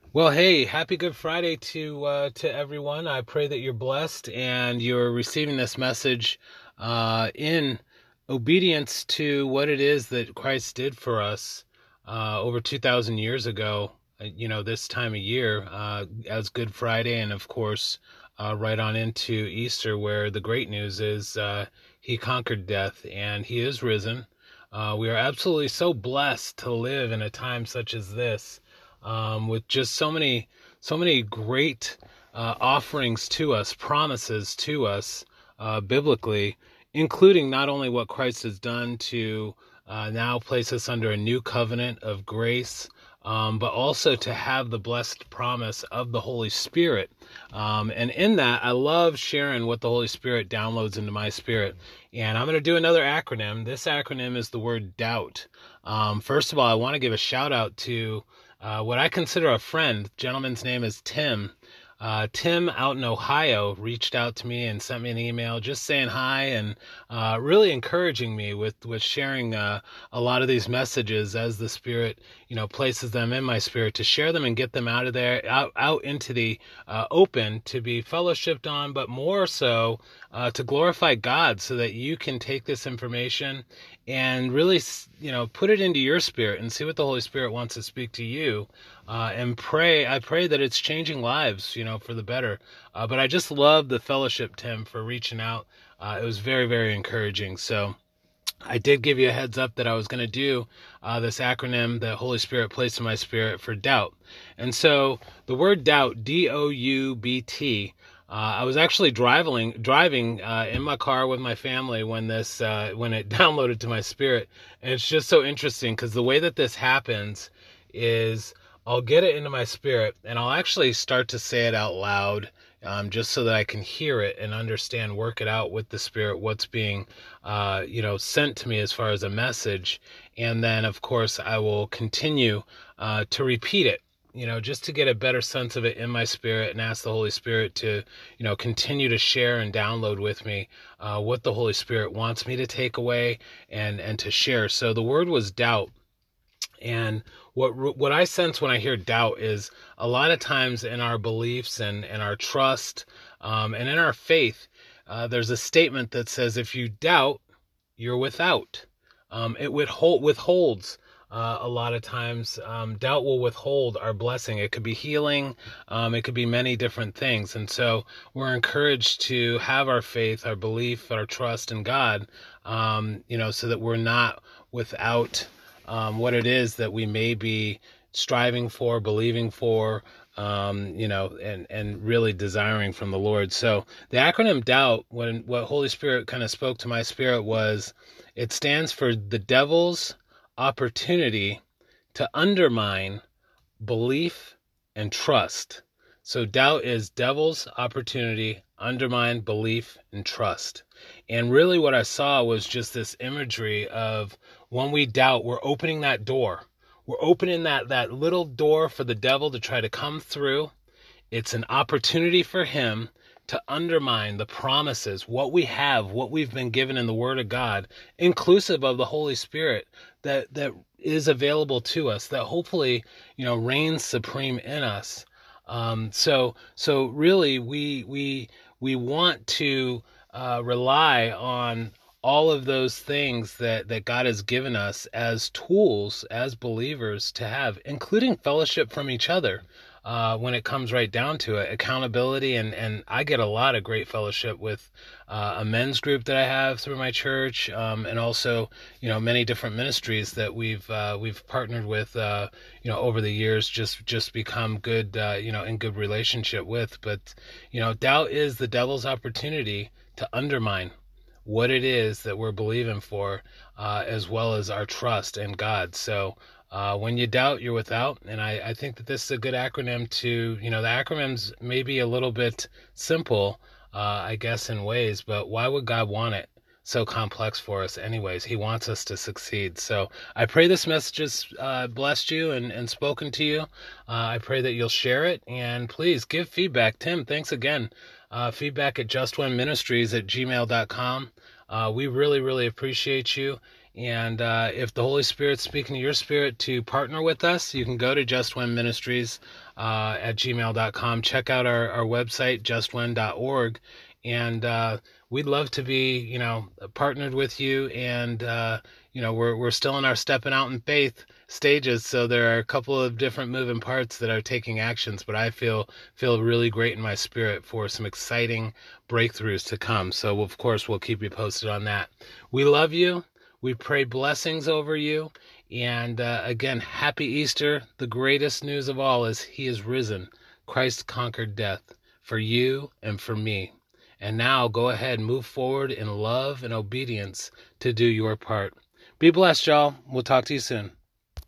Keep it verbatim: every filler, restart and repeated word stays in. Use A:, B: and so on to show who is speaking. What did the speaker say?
A: Well, hey, happy Good Friday to uh, to everyone. I pray that you're blessed and you're receiving this message uh, in obedience to what it is that Christ did for us uh, over two thousand years ago. uh, You know, this time of year uh, as Good Friday, and of course, uh, right on into Easter, where the great news is uh, He conquered death and He is risen. Uh, we are absolutely so blessed to live in a time such as this, um, with just so many, so many great uh, offerings to us, promises to us uh, biblically, including not only what Christ has done to uh, now place us under a new covenant of grace, um, but also to have the blessed promise of the Holy Spirit. Um, and in that, I love sharing what the Holy Spirit downloads into my spirit. And I'm going to do another acronym. This acronym is the word doubt. Um, first of all, I want to give a shout out to uh, what I consider a friend. The gentleman's name is Tim. Uh, Tim out in Ohio reached out to me and sent me an email just saying hi and uh, really encouraging me with, with sharing uh, a lot of these messages as the Spirit, you know, places them in my spirit to share them and get them out of there, out, out into the uh, open to be fellowshipped on, but more so uh, to glorify God so that you can take this information and really, you know, put it into your spirit and see what the Holy Spirit wants to speak to you. Uh, and pray, I pray that it's changing lives, you know, for the better. Uh, but I just love the fellowship, Tim, for reaching out. Uh, it was very, very encouraging. So I did give you a heads up that I was going to do uh, this acronym that Holy Spirit placed in my spirit for doubt. And so the word doubt, D O U B T, uh, I was actually driving driving uh, in my car with my family when this uh, when it downloaded to my spirit. And it's just so interesting because the way that this happens is I'll get it into my spirit and I'll actually start to say it out loud, um, just so that I can hear it and understand, work it out with the Spirit, what's being, uh, you know, sent to me as far as a message. And then, of course, I will continue uh, to repeat it, you know, just to get a better sense of it in my spirit and ask the Holy Spirit to, you know, continue to share and download with me uh, what the Holy Spirit wants me to take away and, and to share. So the word was doubt. And what what I sense when I hear doubt is a lot of times in our beliefs and, and our trust um, and in our faith, uh, there's a statement that says, if you doubt, you're without. Um, it withhold, withholds uh, a lot of times. Um, doubt will withhold our blessing. It could be healing. Um, it could be many different things. And so we're encouraged to have our faith, our belief, our trust in God, um, you know, so that we're not without Um, what it is that we may be striving for, believing for, um, you know, and, and really desiring from the Lord. So the acronym doubt, when what Holy Spirit kind of spoke to my spirit was, it stands for the devil's opportunity to undermine belief and trust. So doubt is devil's opportunity, undermine belief and trust. And really what I saw was just this imagery of when we doubt, we're opening that door. We're opening that, that little door for the devil to try to come through. It's an opportunity for him to undermine the promises, what we have, what we've been given in the Word of God, inclusive of the Holy Spirit that, that is available to us, that hopefully, you know, reigns supreme in us. Um, so, so really we, we, we want to, uh, rely on all of those things that, that God has given us as tools, as believers to have, including fellowship from each other. Uh, when it comes right down to it, accountability, and, and I get a lot of great fellowship with uh, a men's group that I have through my church, um, and also, you know, many different ministries that we've uh, we've partnered with, uh, you know, over the years, just just become good, uh, you know, in good relationship with. But, you know, doubt is the devil's opportunity to undermine what it is that we're believing for, uh, as well as our trust in God. So uh, when you doubt, you're without. And I, I think that this is a good acronym to, you know, the acronyms may be a little bit simple, uh, I guess, in ways, but why would God want it so complex for us anyways? He wants us to succeed. So I pray this message has uh, blessed you and, and spoken to you. Uh, I pray that you'll share it, and please give feedback. Tim, thanks again. Uh, feedback at just one ministries at gmail dot com. Uh, we really, really appreciate you. And uh, if the Holy Spirit's speaking to your spirit to partner with us, you can go to justwin ministries uh, at gmail dot com. Check out our, our website, justwin dot org. And uh, we'd love to be, you know, partnered with you. And, uh, you know, we're we're still in our stepping out in faith stages. So there are a couple of different moving parts that are taking actions. But I feel feel really great in my spirit for some exciting breakthroughs to come. So, of course, we'll keep you posted on that. We love you. We pray blessings over you. And uh, again, happy Easter. The greatest news of all is he is risen. Christ conquered death for you and for me. And now go ahead, move forward in love and obedience to do your part. Be blessed, y'all. We'll talk to you soon.